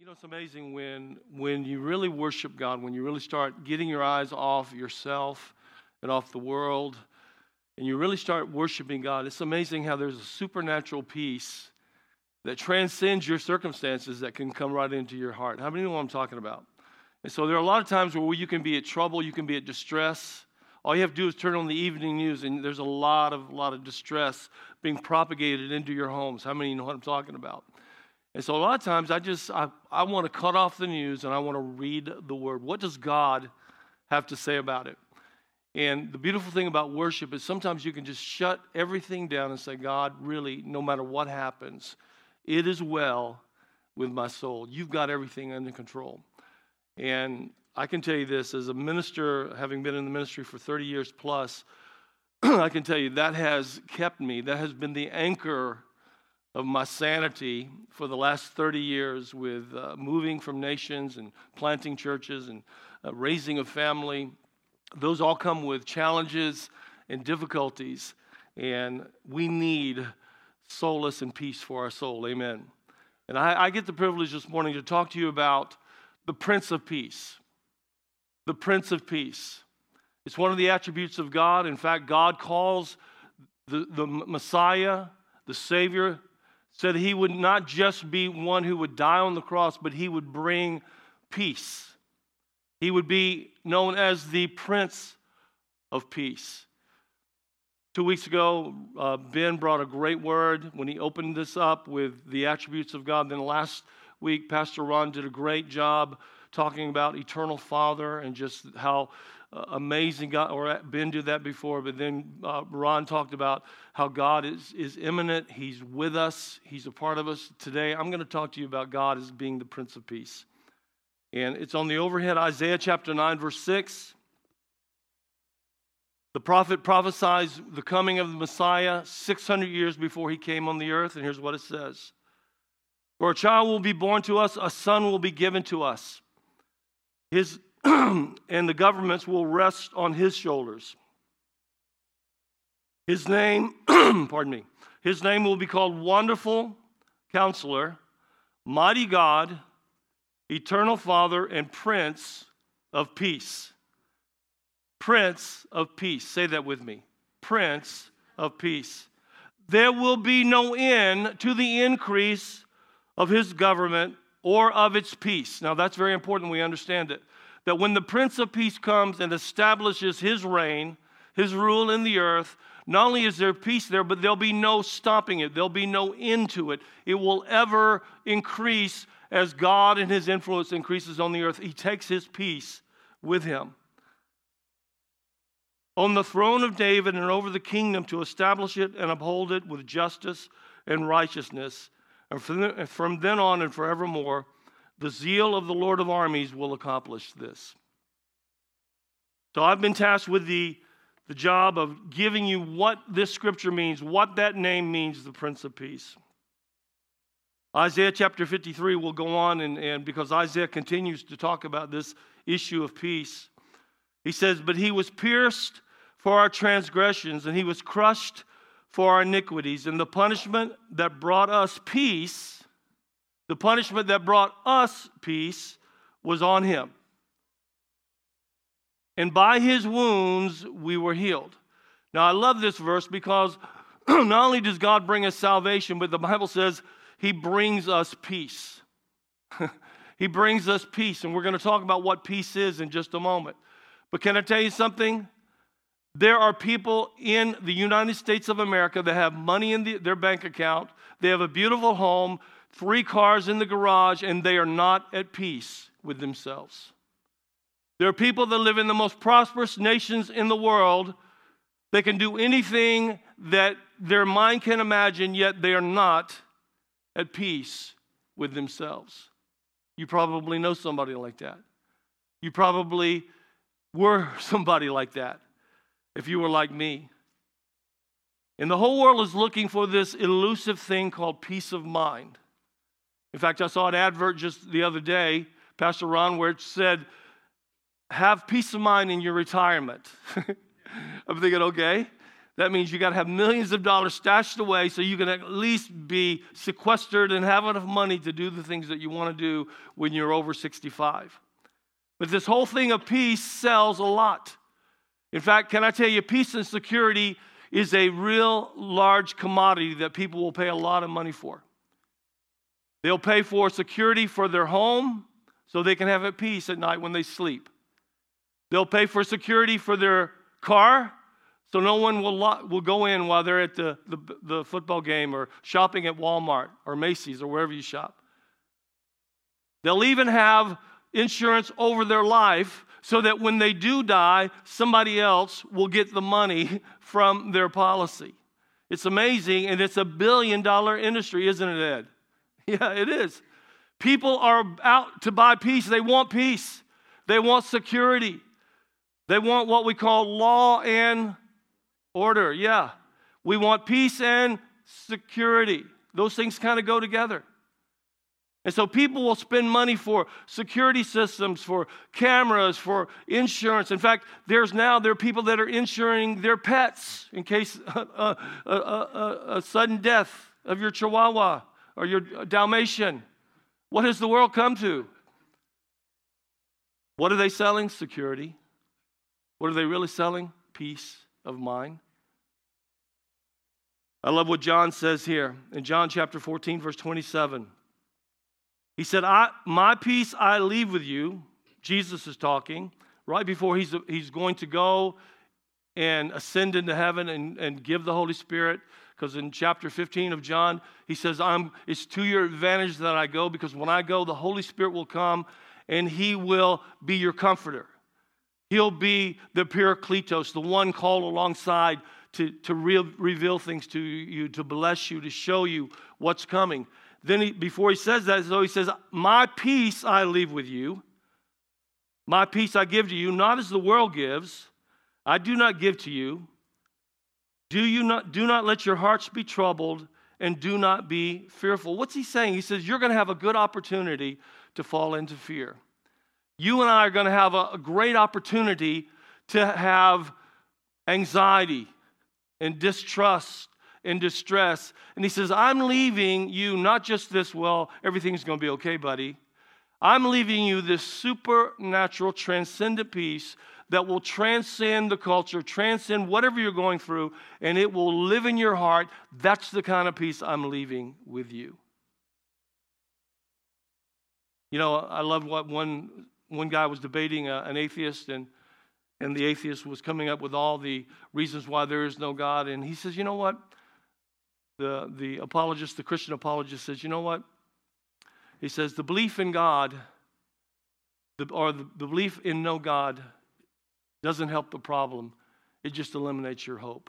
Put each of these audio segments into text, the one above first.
You know, it's amazing when you really worship God, when you really start getting your eyes off yourself and off the world, and you really start worshiping God. It's amazing how there's a supernatural peace that transcends your circumstances that can come right into your heart. How many know what I'm talking about? And so there are a lot of times where you can be at trouble, you can be at distress. All you have to do is turn on the evening news, and there's a lot of distress being propagated into your homes. How many know what I'm talking about? And so a lot of times I want to cut off the news and I want to read the Word. What does God have to say about it? And the beautiful thing about worship is sometimes you can just shut everything down and say, God, really, no matter what happens, it is well with my soul. You've got everything under control. And I can tell you this, as a minister, having been in the ministry for 30 years plus, I can tell you that has kept me, that has been the anchor of my sanity for the last 30 years with moving from nations and planting churches and raising a family. Those all come with challenges and difficulties, and we need solace and peace for our soul. Amen. And I get the privilege this morning to talk to you about the Prince of Peace. The Prince of Peace. It's one of the attributes of God. In fact, God calls the Messiah, the Savior, said he would not just be one who would die on the cross, but he would bring peace. He would be known as the Prince of Peace. 2 weeks ago, Ben brought a great word when he opened this up with the attributes of God. Then last week, Pastor Ron did a great job talking about eternal Father and just how amazing God, or Ben did that before, but then Ron talked about how God is immanent. He's with us. He's a part of us. Today, I'm going to talk to you about God as being the Prince of Peace. And it's on the overhead, Isaiah chapter 9, verse 6. The prophet prophesies the coming of the Messiah 600 years before he came on the earth, and here's what it says. For a child will be born to us, a son will be given to us. And the governments will rest on his shoulders. His name, his name will be called Wonderful Counselor, Mighty God, Eternal Father, and Prince of Peace. Prince of Peace. Say that with me. Prince of Peace. There will be no end to the increase of his government or of its peace. Now that's very important we understand it. That when the Prince of Peace comes and establishes his reign, his rule in the earth, not only is there peace there, but there'll be no stopping it. There'll be no end to it. It will ever increase as God and his influence increases on the earth. He takes his peace with him. On the throne of David and over the kingdom to establish it and uphold it with justice and righteousness. And from then on and forevermore, the zeal of the Lord of armies will accomplish this. So I've been tasked with the job of giving you what this scripture means, what that name means, the Prince of Peace. Isaiah chapter 53 will go on, and because Isaiah continues to talk about this issue of peace. He says, but he was pierced for our transgressions, and he was crushed for our iniquities, and the punishment that brought us peace, was on him. And by his wounds we were healed. Now I love this verse because not only does God bring us salvation, but the Bible says he brings us peace. He brings us peace, and we're going to talk about what peace is in just a moment. But can I tell you something? There are people in the United States of America that have money in their bank account. They have a beautiful home, 3 cars in the garage, and they are not at peace with themselves. There are people that live in the most prosperous nations in the world. They can do anything that their mind can imagine, yet they are not at peace with themselves. You probably know somebody like that. You probably were somebody like that if you were like me. And the whole world is looking for this elusive thing called peace of mind. In fact, I saw an advert just the other day, Pastor Ron, where it said, have peace of mind in your retirement. I'm thinking, okay, That means you got to have millions of dollars stashed away so you can at least be sequestered and have enough money to do the things that you want to do when you're over 65. But this whole thing of peace sells a lot. In fact, can I tell you, peace and security is a real large commodity that people will pay a lot of money for. They'll pay for security for their home so they can have at peace at night when they sleep. They'll pay for security for their car so no one will go in while they're at the football game or shopping at Walmart or Macy's or wherever you shop. They'll even have insurance over their life so that when they do die, somebody else will get the money from their policy. It's amazing, and it's $1 billion industry, isn't it, Ed? Yeah, it is. People are out to buy peace. They want peace. They want security. They want what we call law and order. Yeah. We want peace and security. Those things kind of go together. And so people will spend money for security systems, for cameras, for insurance. In fact, there are people that are insuring their pets in case a sudden death of your Chihuahua or your Dalmatian. What has the world come to? What are they selling? Security. What are they really selling? Peace of mind. I love what John says here in John chapter 14, verse 27. He said, my peace I leave with you. Jesus is talking right before he's going to go and ascend into heaven and give the Holy Spirit. Because in chapter 15 of John, he says, it's to your advantage that I go, because when I go, the Holy Spirit will come and he will be your comforter. He'll be the Parakletos, the one called alongside to reveal things to you, to bless you, to show you what's coming. Then before he says that, so he says, my peace I leave with you. My peace I give to you, not as the world gives. I do not give to you. Do not let your hearts be troubled, and do not be fearful. What's he saying? He says, you're going to have a good opportunity to fall into fear. You and I are going to have a great opportunity to have anxiety and distrust and distress. And he says, I'm leaving you not just this, well, everything's going to be okay, buddy. I'm leaving you this supernatural, transcendent peace that will transcend the culture, transcend whatever you're going through, and it will live in your heart. That's the kind of peace I'm leaving with you. You know, I love what one guy was debating an atheist, and the atheist was coming up with all the reasons why there is no God. And he says, you know what? The apologist, the Christian apologist says, you know what? He says, the belief in God, the belief in no God doesn't help the problem. It just eliminates your hope.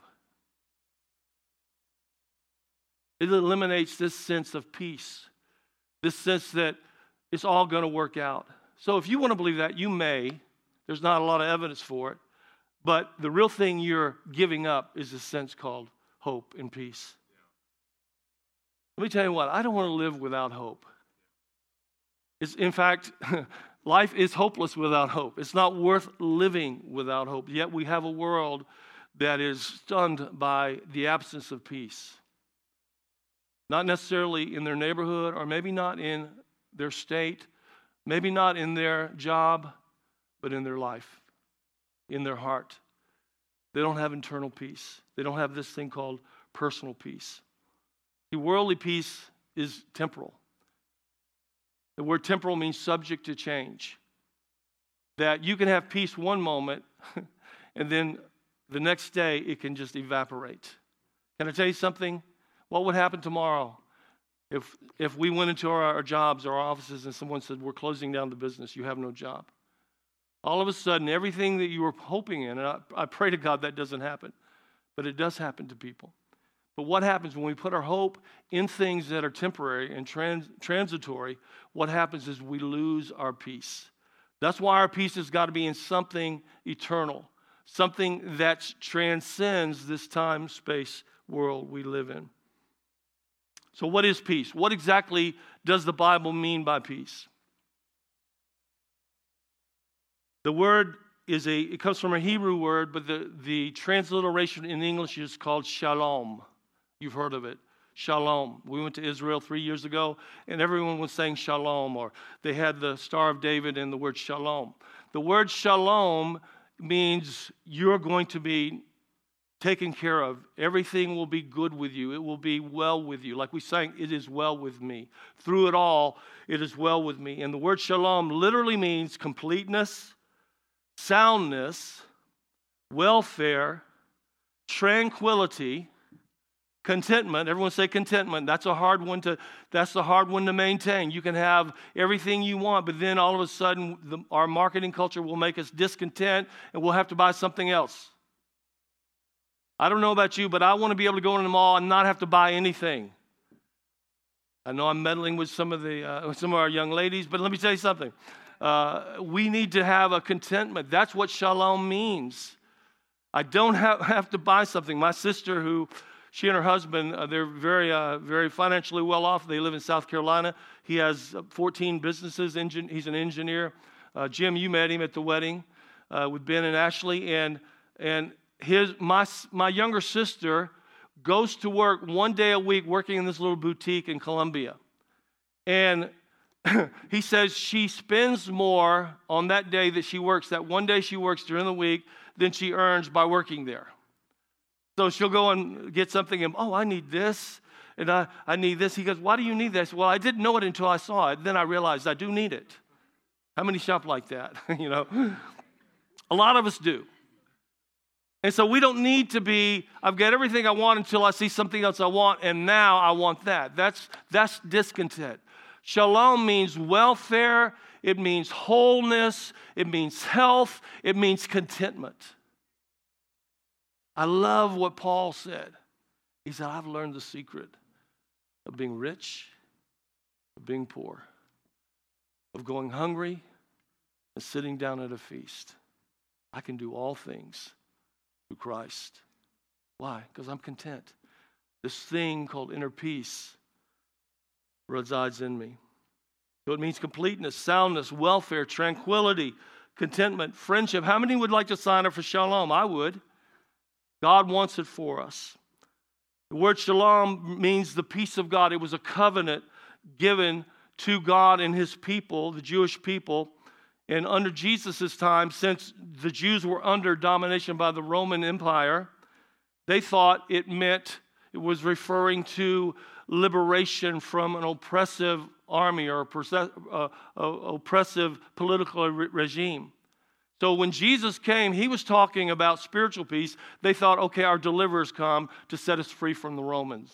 It eliminates this sense of peace, this sense that it's all going to work out. So if you want to believe that, you may. There's not a lot of evidence for it. But the real thing you're giving up is a sense called hope and peace. Let me tell you what, I don't want to live without hope. In fact, life is hopeless without hope. It's not worth living without hope. Yet we have a world that is stunned by the absence of peace. Not necessarily in their neighborhood, or maybe not in their state, maybe not in their job, but in their life, in their heart. They don't have internal peace. They don't have this thing called personal peace. The worldly peace is temporal. The word temporal means subject to change. That you can have peace one moment, and then the next day it can just evaporate. Can I tell you something? What would happen tomorrow if we went into our jobs or our offices and someone said, we're closing down the business, you have no job? All of a sudden, everything that you were hoping in, and I pray to God that doesn't happen, but it does happen to people. But what happens when we put our hope in things that are temporary and transitory? What happens is we lose our peace. That's why our peace has got to be in something eternal, something that transcends this time-space world we live in. So what is peace? What exactly does the Bible mean by peace? The word it comes from a Hebrew word, but the transliteration in English is called shalom. You've heard of it. Shalom. We went to Israel 3 years ago, and everyone was saying shalom, or they had the Star of David and the word shalom. The word shalom means you're going to be taken care of. Everything will be good with you. It will be well with you. Like we sang, it is well with me. Through it all, it is well with me. And the word shalom literally means completeness, soundness, welfare, tranquility, contentment. Everyone say contentment. That's the hard one to maintain. You can have everything you want, but then all of a sudden our marketing culture will make us discontent and we'll have to buy something else. I don't know about you, but I want to be able to go in the mall and not have to buy anything. I know I'm meddling with some of our young ladies, but let me tell you something. We need to have a contentment. That's what shalom means. I don't have to buy something. My sister, she and her husband, they're very financially well off. They live in South Carolina. He has 14 businesses. He's an engineer. Jim, you met him at the wedding with Ben and Ashley, and my younger sister goes to work one day a week working in this little boutique in Columbia. And he says she spends more on that day that she works, that one day she works during the week, than she earns by working there. So she'll go and get something and, I need this, and I need this. He goes, why do you need this? Well, I didn't know it until I saw it. Then I realized I do need it. How many shop like that? A lot of us do. And so we don't need to be, I've got everything I want until I see something else I want, and now I want that. That's discontent. Shalom means welfare, it means wholeness, it means health, it means contentment. I love what Paul said. He said, I've learned the secret of being rich, of being poor, of going hungry and sitting down at a feast. I can do all things through Christ. Why? Because I'm content. This thing called inner peace resides in me. So it means completeness, soundness, welfare, tranquility, contentment, friendship. How many would like to sign up for shalom? I would. God wants it for us. The word shalom means the peace of God. It was a covenant given to God and his people, the Jewish people. And under Jesus' time, since the Jews were under domination by the Roman Empire, they thought it was referring to liberation from an oppressive army or oppressive political regime. So when Jesus came, he was talking about spiritual peace. They thought, okay, our deliverer's come to set us free from the Romans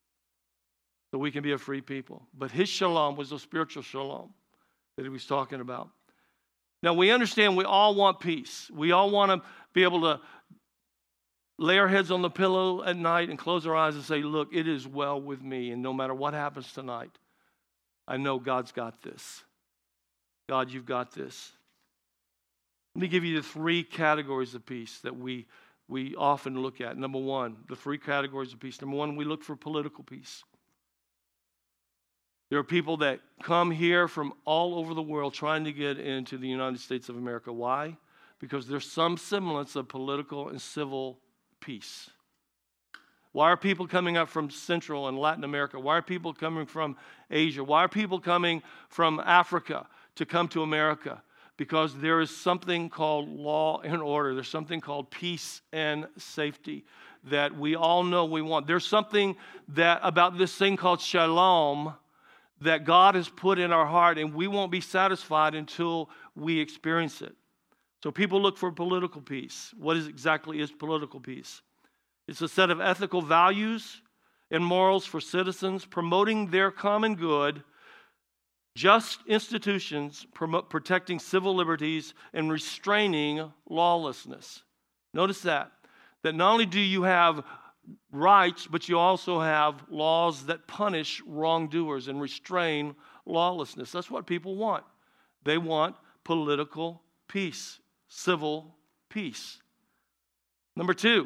so we can be a free people. But his shalom was a spiritual shalom that he was talking about. Now, we understand we all want peace. We all want to be able to lay our heads on the pillow at night and close our eyes and say, look, it is well with me. And no matter what happens tonight, I know God's got this. God, you've got this. Let me give you the three categories of peace that we often look at. Number one, the three categories of peace. Number one, we look for political peace. There are people that come here from all over the world trying to get into the United States of America. Why? Because there's some semblance of political and civil peace. Why are people coming up from Central and Latin America? Why are people coming from Asia? Why are people coming from Africa to come to America? Because there is something called law and order. There's something called peace and safety that we all know we want. There's something about this thing called shalom that God has put in our heart, and we won't be satisfied until we experience it. So people look for political peace. What exactly is political peace? It's a set of ethical values and morals for citizens, promoting their common good, just institutions, protecting civil liberties, and restraining lawlessness. Notice that not only do you have rights, but you also have laws that punish wrongdoers and restrain lawlessness. That's what people want. They want political peace, civil peace. Number two,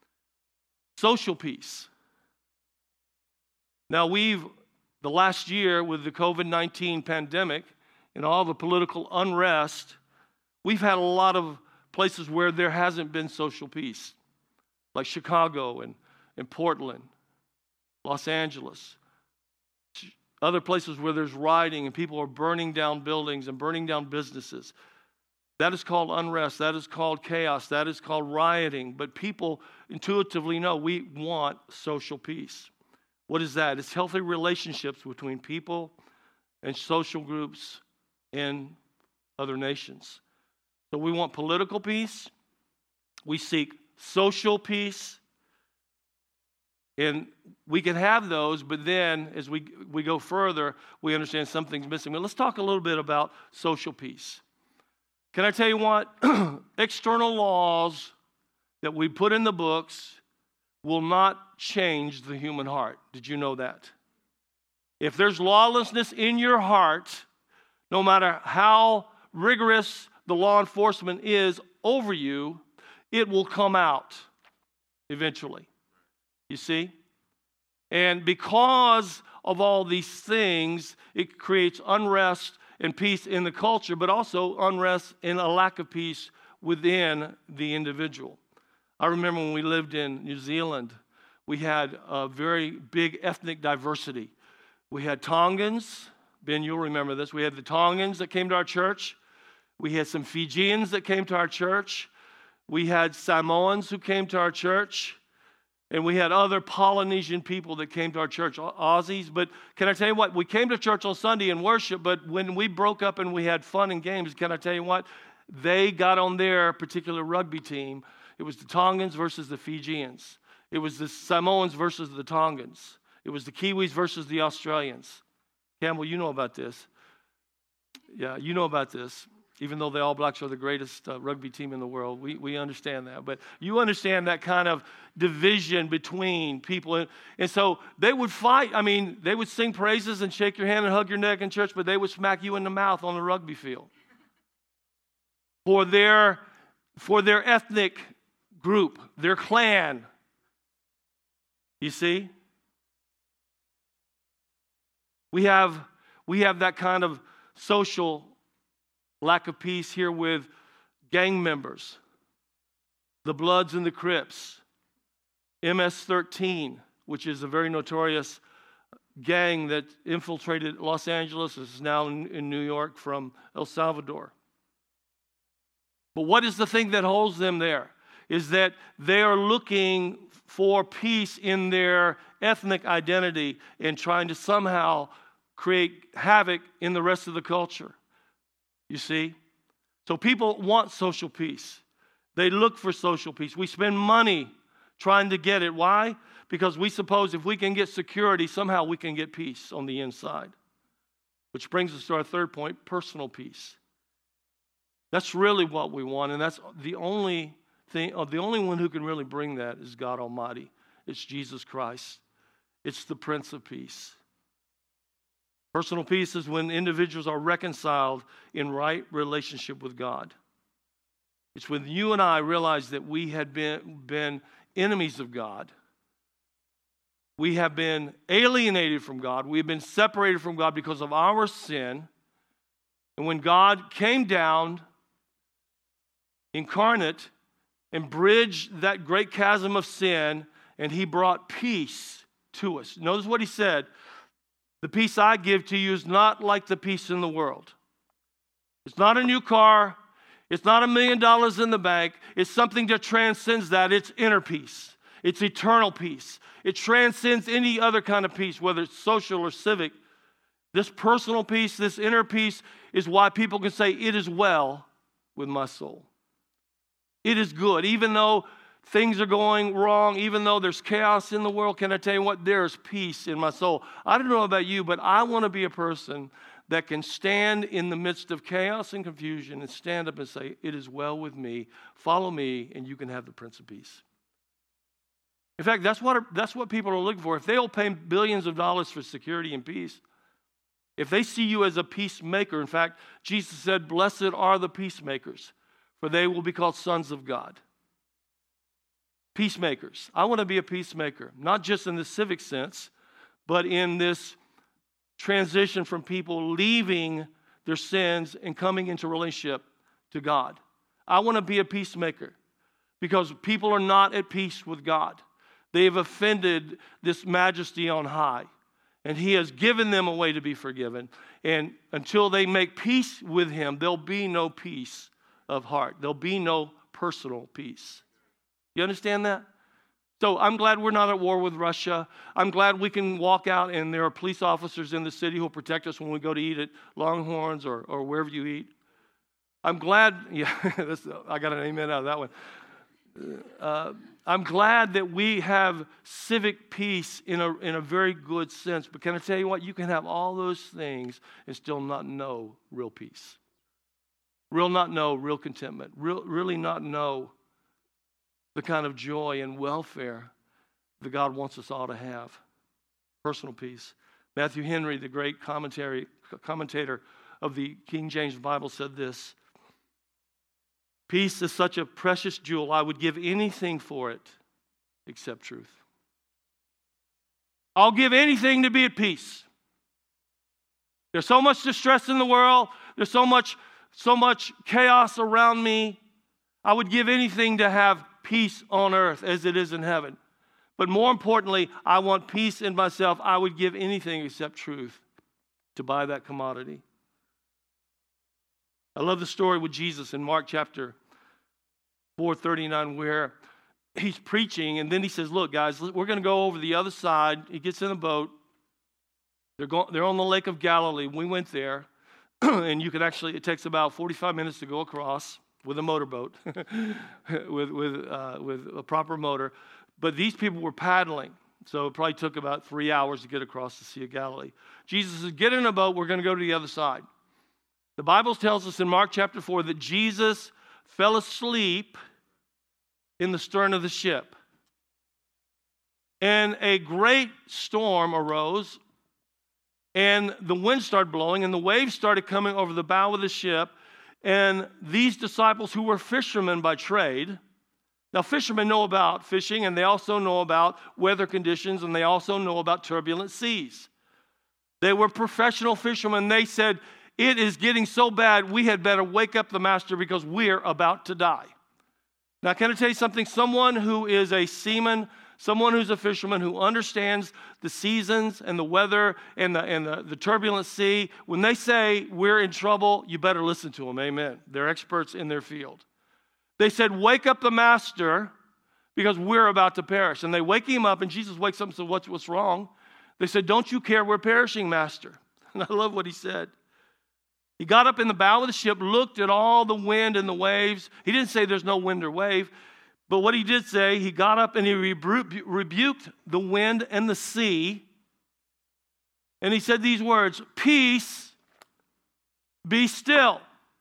social peace. Now the last year with the COVID-19 pandemic and all the political unrest, we've had a lot of places where there hasn't been social peace, like Chicago and Portland, Los Angeles. Other places where there's rioting and people are burning down buildings and burning down businesses. That is called unrest. That is called chaos. That is called rioting. But people intuitively know we want social peace. What is that? It's healthy relationships between people and social groups in other nations. So we want political peace. We seek social peace. And we can have those, but then as we go further, we understand something's missing. But let's talk a little bit about social peace. Can I tell you what? External laws that we put in the books will not change the human heart. Did you know that? If there's lawlessness in your heart, no matter how rigorous the law enforcement is over you, it will come out eventually. You see? And because of all these things, it creates unrest and peace in the culture, but also unrest and a lack of peace within the individual. I remember when we lived in New Zealand, we had a very big ethnic diversity. We had Tongans. Ben, you'll remember this. We had the Tongans that came to our church. We had some Fijians that came to our church. We had Samoans who came to our church. And we had other Polynesian people that came to our church, Aussies. But can I tell you what? We came to church on Sunday and worship, but when we broke up and we had fun and games, can I tell you what? They got on their particular rugby team. It was the Tongans versus the Fijians. It was the Samoans versus the Tongans. It was the Kiwis versus the Australians. Campbell, you know about this. Yeah, you know about this. Even though the All Blacks are the greatest rugby team in the world, we understand that. But you understand that kind of division between people. And so they would fight. I mean, they would sing praises and shake your hand and hug your neck in church, but they would smack you in the mouth on the rugby field. For their ethnic group, their clan. You see? We have that kind of social lack of peace here with gang members, the Bloods and the Crips, MS-13, which is a very notorious gang that infiltrated Los Angeles, is now in New York from El Salvador. But what is the thing that holds them there? Is that they are looking for peace in their ethnic identity and trying to somehow create havoc in the rest of the culture. You see? So people want social peace. They look for social peace. We spend money trying to get it. Why? Because we suppose if we can get security, somehow we can get peace on the inside. Which brings us to our third point, personal peace. That's really what we want, and that's the only thing, the only one who can really bring that is God Almighty. It's Jesus Christ. It's the Prince of Peace. Personal peace is when individuals are reconciled in right relationship with God. It's when you and I realize that we had been enemies of God. We have been alienated from God. We have been separated from God because of our sin. And when God came down, incarnate, and bridged that great chasm of sin, and He brought peace to us. Notice what He said. The peace I give to you is not like the peace in the world. It's not a new car. It's not $1 million in the bank. It's something that transcends that. It's inner peace. It's eternal peace. It transcends any other kind of peace, whether it's social or civic. This personal peace, this inner peace, is why people can say, it is well with my soul. It is good. Even though things are going wrong, even though there's chaos in the world, can I tell you what? There's peace in my soul. I don't know about you, but I want to be a person that can stand in the midst of chaos and confusion and stand up and say, it is well with me. Follow me, and you can have the Prince of Peace. In fact, that's what people are looking for. If they'll pay billions of dollars for security and peace, if they see you as a peacemaker, in fact, Jesus said, blessed are the peacemakers, for they will be called sons of God. Peacemakers. I want to be a peacemaker, not just in the civic sense, but in this transition from people leaving their sins and coming into relationship to God. I want to be a peacemaker because people are not at peace with God. They have offended this majesty on high, and he has given them a way to be forgiven. And until they make peace with him, there'll be no peace of heart. There'll be no personal peace. You understand that? So I'm glad we're not at war with Russia. I'm glad we can walk out and there are police officers in the city who will protect us when we go to eat at Longhorns or wherever you eat. I'm glad, I got an amen out of that one. I'm glad that we have civic peace in a very good sense. But can I tell you what? You can have all those things and still not know real peace. Not know real contentment. Really not know the kind of joy and welfare that God wants us all to have. Personal peace. Matthew Henry, the great commentator of the King James Bible, said this: peace is such a precious jewel, I would give anything for it except truth. I'll give anything to be at peace. There's so much distress in the world. There's so much chaos around me. I would give anything to have peace on earth as it is in heaven. But more importantly, I want peace in myself. I would give anything except truth to buy that commodity. I love the story with Jesus in Mark chapter 4:39, where he's preaching, and then he says, look, guys, we're going to go over the other side. He gets in a boat. They're on the Lake of Galilee. We went there, and it takes about 45 minutes to go across with a motorboat, with a proper motor. But these people were paddling, so it probably took about 3 hours to get across the Sea of Galilee. Jesus says, get in a boat. We're going to go to the other side. The Bible tells us in Mark chapter 4 that Jesus fell asleep in the stern of the ship. And a great storm arose, and the wind started blowing, and the waves started coming over the bow of the ship. And these disciples, who were fishermen by trade, now fishermen know about fishing, and they also know about weather conditions, and they also know about turbulent seas. They were professional fishermen. They said, it is getting so bad, we had better wake up the master because we're about to die. Now, can I tell you something? Someone who is a seaman, someone who's a fisherman, who understands the seasons and the weather and the turbulent sea, when they say we're in trouble, you better listen to them. Amen. They're experts in their field. They said, wake up the master because we're about to perish. And they wake him up, and Jesus wakes up and says, what's wrong? They said, don't you care we're perishing, master? And I love what he said. He got up in the bow of the ship, looked at all the wind and the waves. He didn't say there's no wind or wave. But what he did say, he got up and he rebuked the wind and the sea. And he said these words, peace, be still.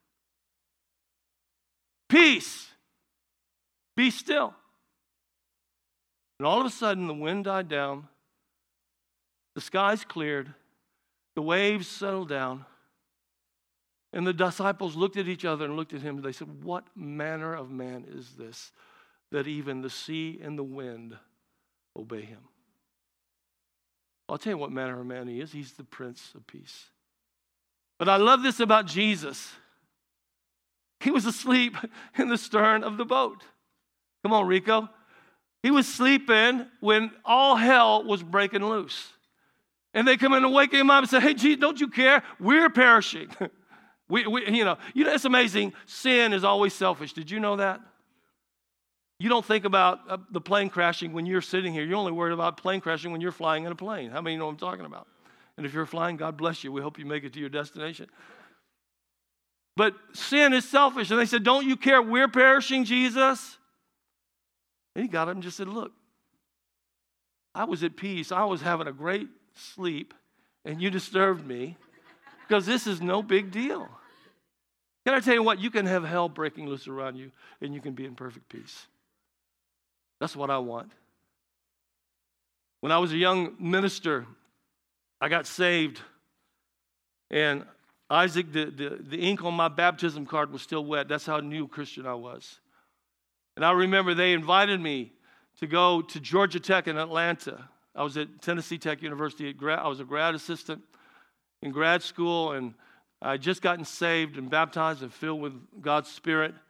Peace, be still. And all of a sudden, the wind died down. The skies cleared. The waves settled down. And the disciples looked at each other and looked at him, and they said, what manner of man is this, that even the sea and the wind obey him? I'll tell you what manner of man he is. He's the Prince of Peace. But I love this about Jesus. He was asleep in the stern of the boat. Come on, Rico. He was sleeping when all hell was breaking loose. And they come in and wake him up and say, hey, Jesus, don't you care? We're perishing. It's amazing. Sin is always selfish. Did you know that? You don't think about the plane crashing when you're sitting here. You're only worried about plane crashing when you're flying in a plane. How many know what I'm talking about? And if you're flying, God bless you. We hope you make it to your destination. But sin is selfish. And they said, don't you care? We're perishing, Jesus. And he got up and just said, look, I was at peace. I was having a great sleep, and you disturbed me because this is no big deal. Can I tell you what? You can have hell breaking loose around you, and you can be in perfect peace. That's what I want. When I was a young minister, I got saved, and Isaac, the ink on my baptism card was still wet. That's how new Christian I was. And I remember they invited me to go to Georgia Tech in Atlanta. I was at Tennessee Tech University. I was a grad assistant in grad school, and I had just gotten saved and baptized and filled with God's Spirit.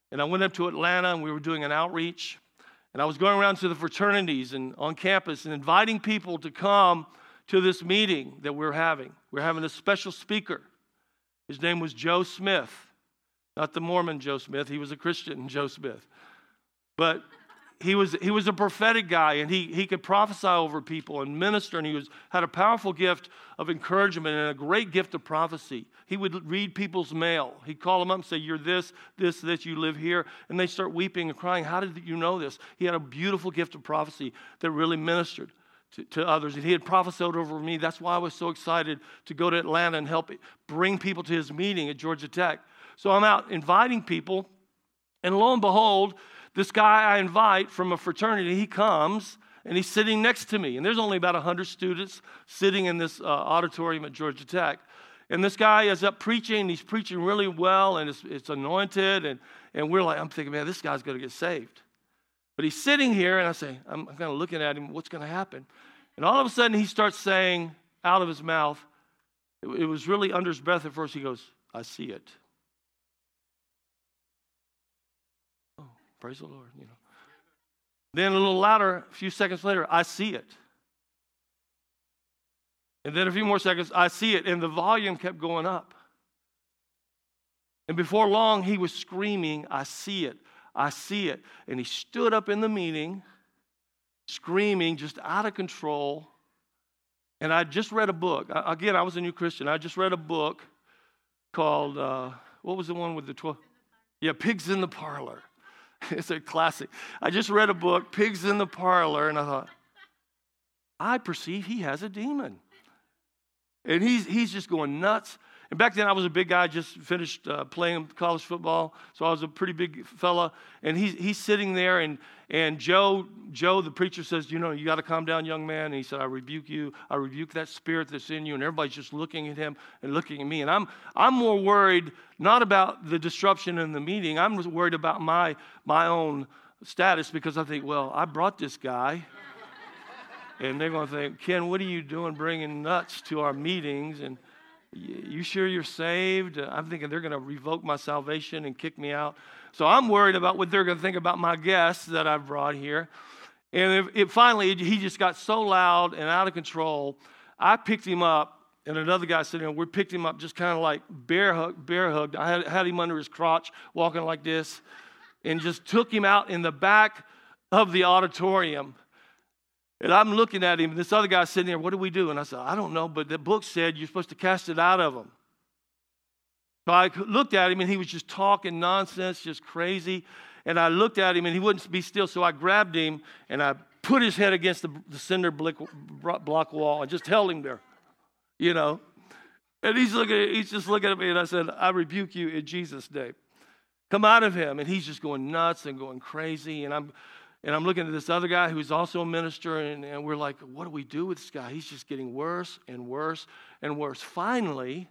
And I went up to Atlanta, and we were doing an outreach. And I was going around to the fraternities and on campus and inviting people to come to this meeting that we're having. We're having a special speaker. His name was Joe Smith. Not the Mormon Joe Smith. He was a Christian Joe Smith. But he was a prophetic guy, and he could prophesy over people and minister, and he had a powerful gift of encouragement and a great gift of prophecy. He would read people's mail. He'd call them up and say, "You're this, you live here." And they start weeping and crying. "How did you know this?" He had a beautiful gift of prophecy that really ministered to others. And he had prophesied over me. That's why I was so excited to go to Atlanta and help bring people to his meeting at Georgia Tech. So I'm out inviting people, and lo and behold, this guy I invite from a fraternity, he comes, and he's sitting next to me. And there's only about 100 students sitting in this auditorium at Georgia Tech. And this guy is up preaching, and he's preaching really well, and it's anointed, and I'm thinking, man, this guy's going to get saved. But he's sitting here, and I'm kind of looking at him, what's going to happen? And all of a sudden, he starts saying out of his mouth, it was really under his breath at first, he goes, "I see it." Praise the Lord, Then a little louder, a few seconds later, "I see it." And then a few more seconds, "I see it." And the volume kept going up. And before long, he was screaming, "I see it, I see it." And he stood up in the meeting, screaming, just out of control. And I just read a book. Again, I was a new Christian. I just read a book called, what was the one with the 12? Yeah, Pigs in the Parlor. It's a classic. I just read a book, Pigs in the Parlor, and I thought, I perceive he has a demon. And he's just going nuts. And back then I was a big guy, just finished playing college football, so I was a pretty big fella. And he's sitting there, and Joe, the preacher, says, "You got to calm down, young man." And he said, "I rebuke you. I rebuke that spirit that's in you." And everybody's just looking at him and looking at me. And I'm more worried not about the disruption in the meeting. I'm worried about my own status, because I think, well, I brought this guy. And they're going to think, "Ken, what are you doing bringing nuts to our meetings? And you sure you're saved?" I'm thinking they're going to revoke my salvation and kick me out. So I'm worried about what they're going to think about my guests that I've brought here. And finally, he just got so loud and out of control, I picked him up, and another guy sitting there, we picked him up just kind of like bear hugged. I had him under his crotch, walking like this, and just took him out in the back of the auditorium. And I'm looking at him, and this other guy's sitting there, "What do we do?" And I said, "I don't know, but the book said you're supposed to cast it out of him." So I looked at him, and he was just talking nonsense, just crazy. And I looked at him, and he wouldn't be still, so I grabbed him, and I put his head against the cinder block wall and just held him there, And he's just looking at me, and I said, "I rebuke you in Jesus' name. Come out of him." And he's just going nuts and going crazy, and I'm looking at this other guy who's also a minister, and we're like, what do we do with this guy? He's just getting worse and worse and worse. Finally,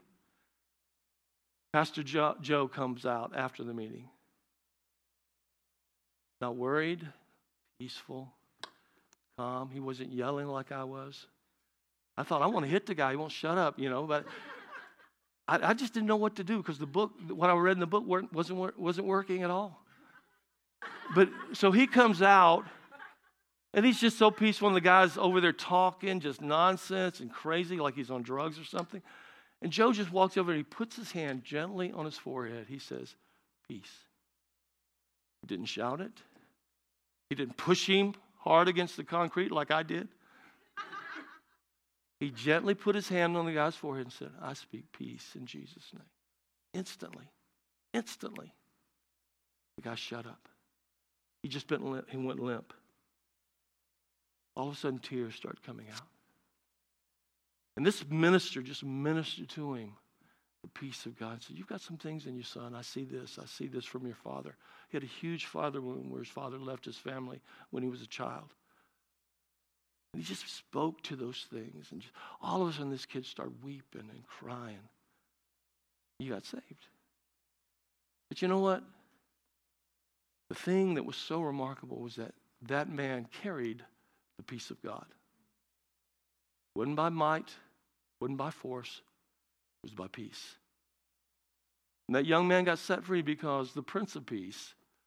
Pastor Joe comes out after the meeting. Not worried, peaceful, calm. He wasn't yelling like I was. I thought, I want to hit the guy. He won't shut up, but I just didn't know what to do, because the book, what I read in the book wasn't working at all. But so he comes out, and he's just so peaceful, and the guy's over there talking just nonsense and crazy like he's on drugs or something. And Joe just walks over, and he puts his hand gently on his forehead. He says, "Peace." He didn't shout it. He didn't push him hard against the concrete like I did. He gently put his hand on the guy's forehead and said, "I speak peace in Jesus' name." Instantly. The guy shut up. He went limp. All of a sudden, tears started coming out. And this minister just ministered to him the peace of God. Said, "You've got some things in you, son. I see this from your father." He had a huge father wound where his father left his family when he was a child. And he just spoke to those things. And all of a sudden, this kid started weeping and crying. He got saved. But you know what? The thing that was so remarkable was that man carried the peace of God. It wasn't by might, it wasn't by force, it was by peace. And that young man got set free because the Prince of Peace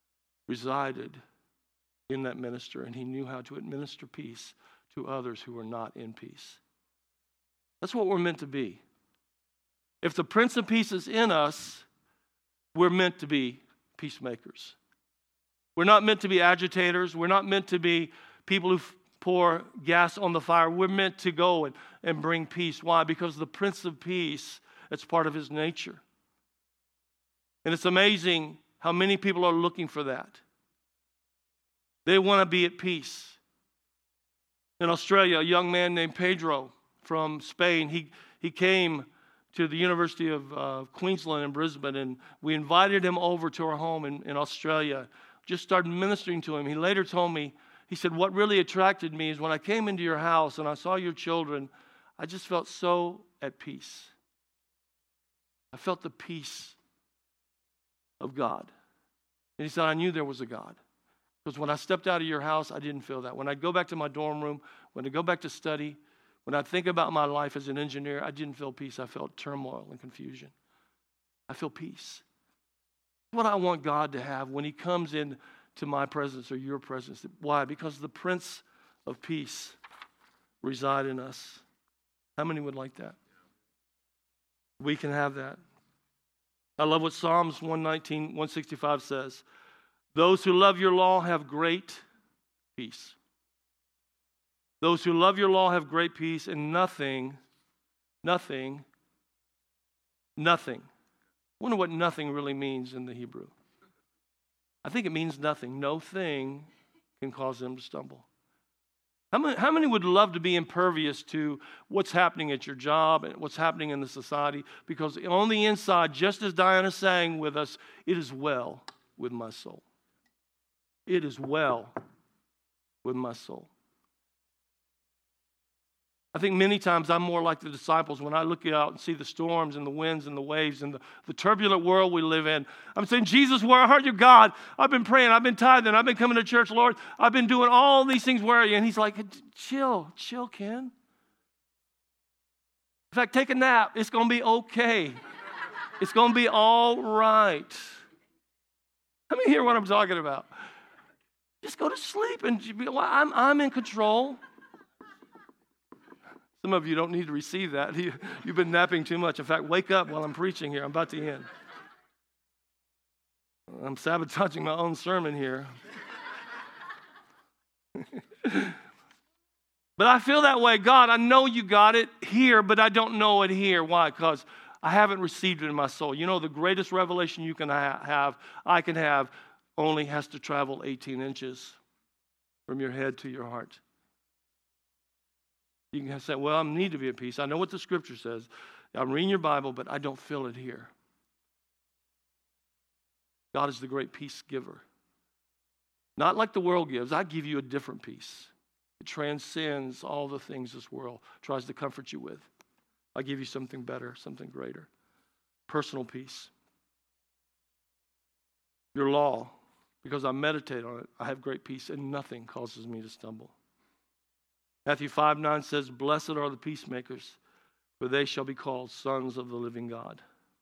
resided in that minister, and he knew how to administer peace to others who were not in peace. That's what we're meant to be. If the Prince of Peace is in us, we're meant to be peacemakers. We're not meant to be agitators. We're not meant to be people who pour gas on the fire. We're meant to go and bring peace. Why? Because the Prince of Peace, it's part of his nature. And it's amazing how many people are looking for that. They want to be at peace. In Australia, a young man named Pedro from Spain, he came to the University of Queensland in Brisbane, and we invited him over to our home in Australia. Just started ministering to him. He later told me, he said, what really attracted me is when I came into your house and I saw your children, I just felt so at peace. I felt the peace of God. And he said, I knew there was a God. Because when I stepped out of your house, I didn't feel that. When I go back to my dorm room, when I go back to study, when I think about my life as an engineer, I didn't feel peace. I felt turmoil and confusion. I feel peace. What I want God to have when he comes into my presence or your presence. Why? Because the Prince of Peace reside in us. How many would like that? We can have that. I love what Psalms 119, 165 says. Those who love your law have great peace. Those who love your law have great peace, and nothing. I wonder what nothing really means in the Hebrew. I think it means nothing. No thing can cause them to stumble. How many would love to be impervious to what's happening at your job and what's happening in the society? Because on the inside, just as Diana sang with us, it is well with my soul. It is well with my soul. I think many times I'm more like the disciples when I look out and see the storms and the winds and the waves and the turbulent world we live in. I'm saying, Jesus, where are you, God? I've been praying, I've been tithing, I've been coming to church, Lord. I've been doing all these things, where are you? And he's like, chill, Ken. In fact, take a nap. It's going to be okay. It's going to be all right. Let me hear what I'm talking about. Just go to sleep and be, well, I'm in control. Some of you don't need to receive that. You've been napping too much. In fact, wake up while I'm preaching here. I'm about to end. I'm sabotaging my own sermon here. But I feel that way. God, I know you got it here, but I don't know it here. Why? Because I haven't received it in my soul. You know, the greatest revelation you can I can have, only has to travel 18 inches from your head to your heart. You can say, well, I need to be at peace. I know what the scripture says. I'm reading your Bible, but I don't feel it here. God is the great peace giver. Not like the world gives. I give you a different peace. It transcends all the things this world tries to comfort you with. I give you something better, something greater. Personal peace. Your law, because I meditate on it, I have great peace, and nothing causes me to stumble. Matthew 5:9 says, blessed are the peacemakers, for they shall be called sons of the living God.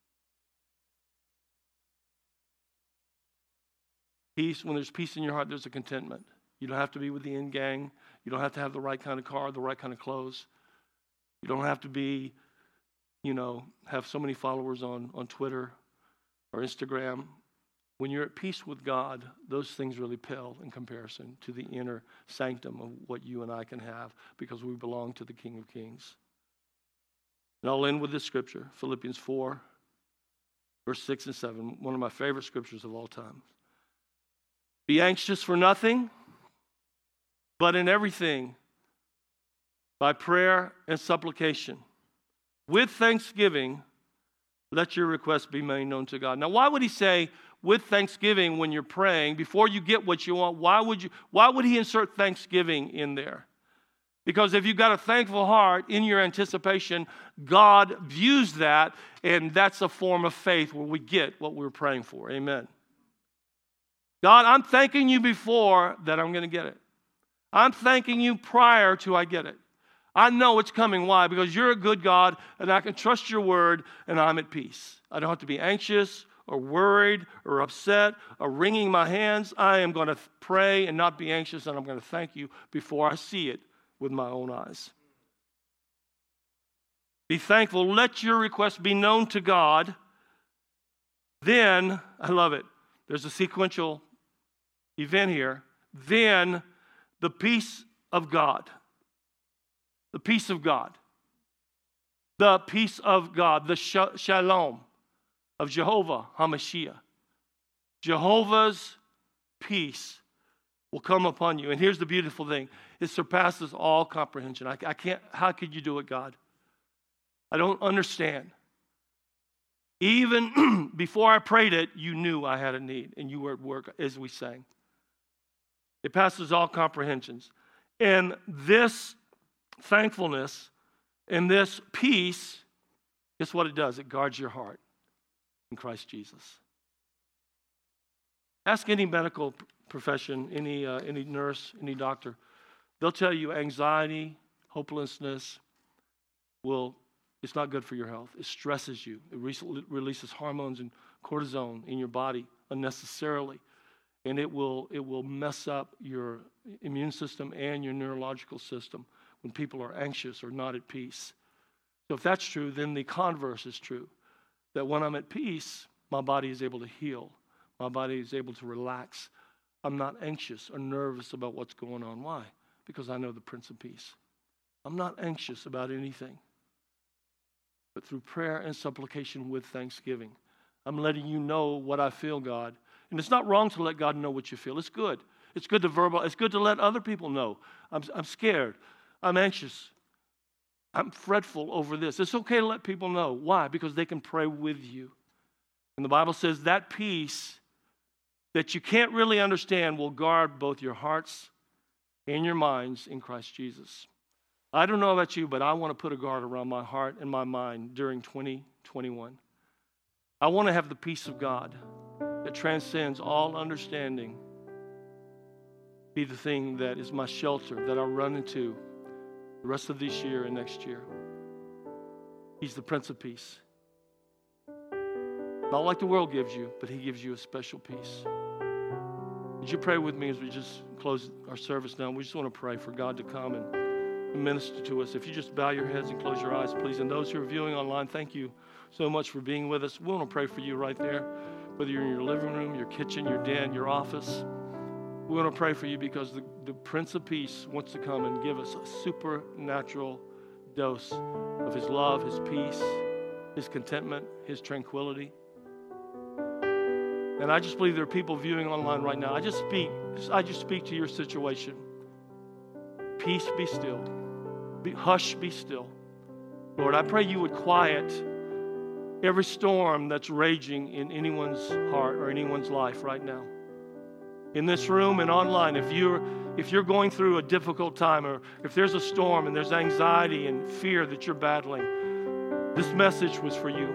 Peace, when there's peace in your heart, there's a contentment. You don't have to be with the in gang. You don't have to have the right kind of car, the right kind of clothes. You don't have to be, have so many followers on Twitter or Instagram. When you're at peace with God, those things really pale in comparison to the inner sanctum of what you and I can have because we belong to the King of Kings. And I'll end with this scripture, Philippians 4, verse 6 and 7, one of my favorite scriptures of all time. Be anxious for nothing, but in everything, by prayer and supplication, with thanksgiving, let your requests be made known to God. Now, why would he say, with thanksgiving when you're praying, before you get what you want, why would he insert thanksgiving in there? Because if you've got a thankful heart in your anticipation, God views that, and that's a form of faith where we get what we're praying for. Amen. God, I'm thanking you before that I'm going to get it. I'm thanking you prior to I get it. I know it's coming. Why? Because you're a good God, and I can trust your word, and I'm at peace. I don't have to be anxious or worried or upset or wringing my hands. I am going to pray and not be anxious, and I'm going to thank you before I see it with my own eyes. Be thankful. Let your request be known to God. Then, I love it, there's a sequential event here. Then the peace of God, the peace of God, the peace of God, the shalom of Jehovah HaMashiach, Jehovah's peace will come upon you. And here's the beautiful thing. It surpasses all comprehension. I can't, how could you do it, God? I don't understand. Even before I prayed it, you knew I had a need, and you were at work as we sang. It passes all comprehensions. And this thankfulness and this peace, guess what it does? It guards your heart in Christ Jesus. Ask any medical profession, any nurse, any doctor. They'll tell you anxiety, hopelessness it's not good for your health. It stresses you. It releases hormones and cortisone in your body unnecessarily. And it will mess up your immune system and your neurological system when people are anxious or not at peace. So if that's true, then the converse is true. That when I'm at peace, my body is able to heal. My body is able to relax. I'm not anxious or nervous about what's going on. Why? Because I know the Prince of Peace. I'm not anxious about anything. But through prayer and supplication with thanksgiving, I'm letting you know what I feel, God. And it's not wrong to let God know what you feel. It's good. It's good to It's good to let other people know. I'm scared. I'm anxious. I'm fretful over this. It's okay to let people know. Why? Because they can pray with you. And the Bible says that peace that you can't really understand will guard both your hearts and your minds in Christ Jesus. I don't know about you, but I want to put a guard around my heart and my mind during 2021. I want to have the peace of God that transcends all understanding be the thing that is my shelter that I'll run into the rest of this year and next year. He's the Prince of Peace. Not like the world gives you, but he gives you a special peace. Would you pray with me as we just close our service now? We just want to pray for God to come and minister to us. If you just bow your heads and close your eyes, please. And those who are viewing online, thank you so much for being with us. We want to pray for you right there, whether you're in your living room, your kitchen, your den, your office. We want to pray for you because the Prince of Peace wants to come and give us a supernatural dose of his love, his peace, his contentment, his tranquility. And I just believe there are people viewing online right now. I just speak to your situation. Peace be still. Hush, be still. Lord, I pray you would quiet every storm that's raging in anyone's heart or anyone's life right now. In this room and online, if you're going through a difficult time, or if there's a storm and there's anxiety and fear that you're battling, this message was for you.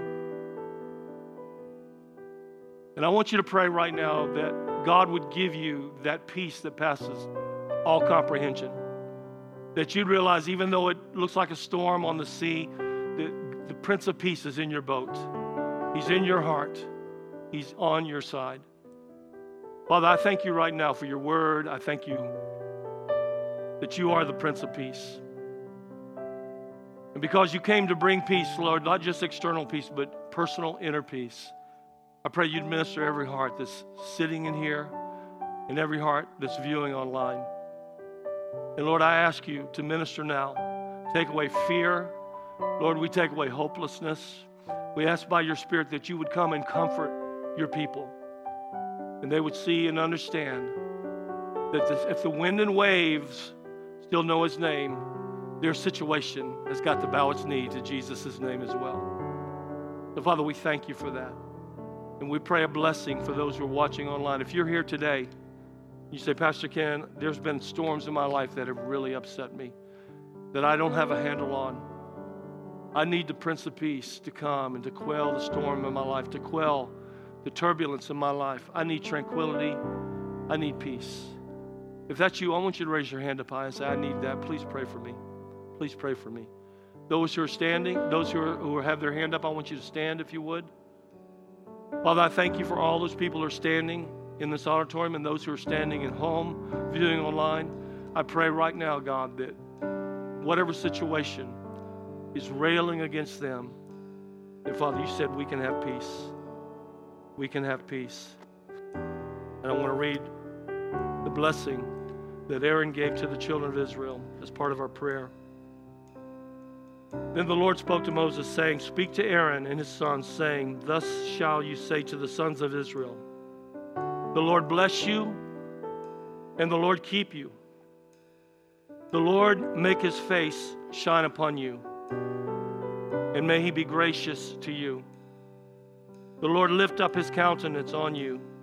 And I want you to pray right now that God would give you that peace that passes all comprehension. That you'd realize, even though it looks like a storm on the sea, the Prince of Peace is in your boat. He's in your heart. He's on your side. Father, I thank you right now for your word. I thank you that you are the Prince of Peace. And because you came to bring peace, Lord, not just external peace, but personal inner peace, I pray you'd minister every heart that's sitting in here and every heart that's viewing online. And Lord, I ask you to minister now. Take away fear. Lord, we take away hopelessness. We ask by your Spirit that you would come and comfort your people. And they would see and understand that if the wind and waves still know his name, their situation has got to bow its knee to Jesus' name as well. So, Father, we thank you for that. And we pray a blessing for those who are watching online. If you're here today, you say, Pastor Ken, there's been storms in my life that have really upset me, that I don't have a handle on. I need the Prince of Peace to come and to quell the storm in my life, to quell the turbulence in my life. I need tranquility. I need peace. If that's you, I want you to raise your hand up high and say, I need that. Please pray for me. Please pray for me. Those who are standing, those who have their hand up, I want you to stand if you would. Father, I thank you for all those people who are standing in this auditorium and those who are standing at home, viewing online. I pray right now, God, that whatever situation is railing against them, that, Father, you said we can have peace. We can have peace. And I want to read the blessing that Aaron gave to the children of Israel as part of our prayer. Then the Lord spoke to Moses, saying, "Speak to Aaron and his sons, saying, Thus shall you say to the sons of Israel, The Lord bless you, and the Lord keep you. The Lord make his face shine upon you, and may he be gracious to you. The Lord lift up his countenance on you